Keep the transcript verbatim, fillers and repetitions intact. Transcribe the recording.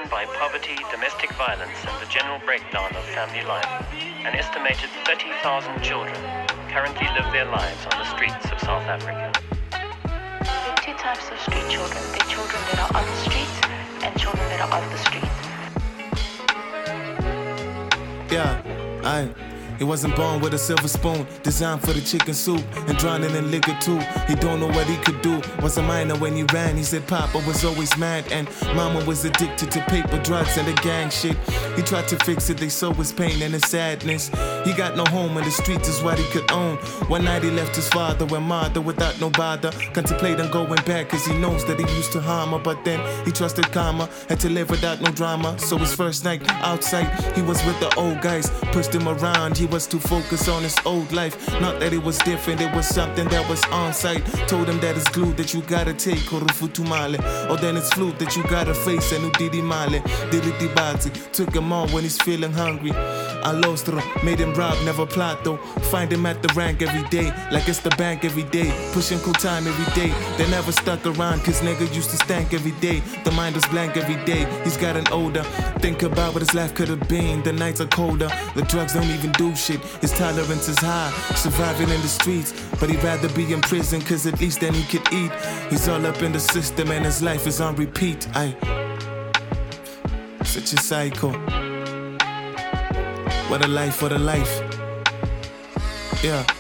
by poverty, domestic violence, and the general breakdown of family life, an estimated thirty thousand children currently live their lives on the streets of South Africa. There are two types of street children. There are children that are on the streets and children that are off the streets. Yeah, I. He wasn't born with a silver spoon, designed for the chicken soup, and drowning in liquor too. He don't know what he could do. Was a minor when he ran. He said Papa was always mad, and Mama was addicted to paper, drugs, and the gang shit. He tried to fix it, they saw his pain and his sadness. He got no home, and the streets is what he could own. One night he left his father and mother without no bother. Contemplating going back, cause he knows that he used to harm her. But then he trusted karma, had to live without no drama. So his first night outside, he was with the old guys, pushed him around. He was too focused on his old life. Not that it was different, it was something that was on sight. Told him that it's glue that you gotta take, Korufutumale. Or then it's flute that you gotta face, and Udidi Male. Didi Dibati, took him on when he's feeling hungry. I lost him, made him rob, never plot though. Find him at the rank every day, like it's the bank every day. Pushing cool time every day. They never stuck around, cause nigga used to stank every day. The mind was blank every day, he's gotten older. Think about what his life could have been. The nights are colder, the drugs don't even do shit. His tolerance is high, surviving in the streets. But he'd rather be in prison, cause at least then he could eat. He's all up in the system and his life is on repeat. Aye. Such a psycho. What a life, what a life. Yeah.